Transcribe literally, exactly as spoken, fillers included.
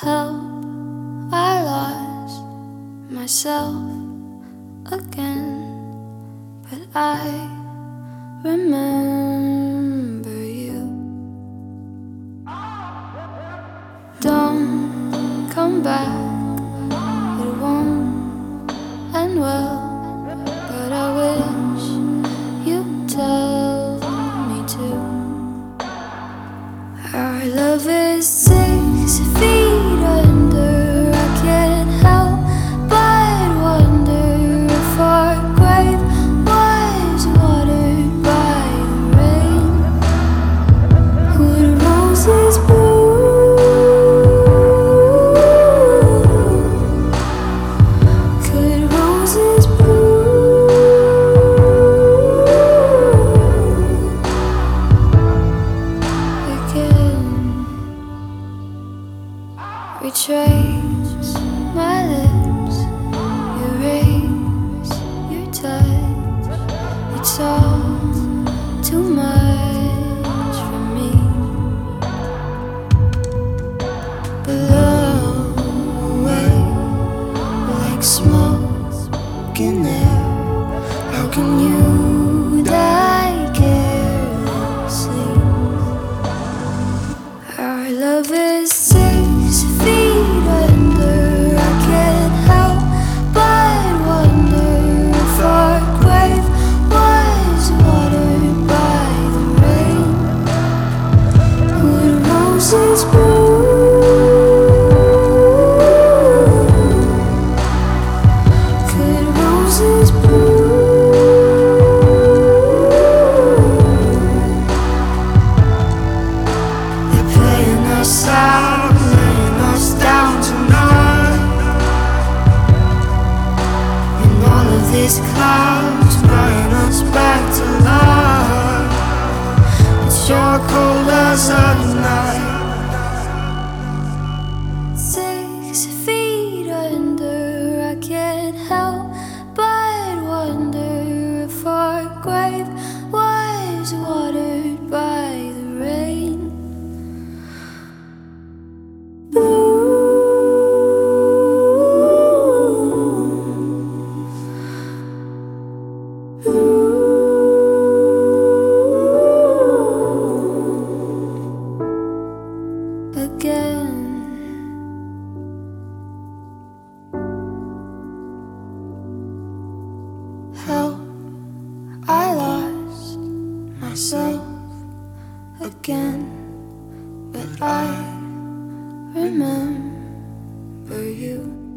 Help, I lost myself again, but I remember you. Don't come back, it won't end well, but I wish you'd tell me to. Our love is six feet under. I can't help but wonder if our grave was watered by the rain. Would roses bloom? Could roses bloom again? Retrace my lips, erase your touch. It's all too much for me. Blow away like smoke in air. How can you die carelessly? Our love is six feet under. I can't help but wonder if our grave was watered by the rain. Would roses bloom? Could roses bloom? They're playing us out, laying us down tonight, and all of these clouds bring us back to life. It's sure cold as a night. Six feet under, I can't help but wonder if our grave was watered by the rain. Again, help, I lost myself again, but I remember you.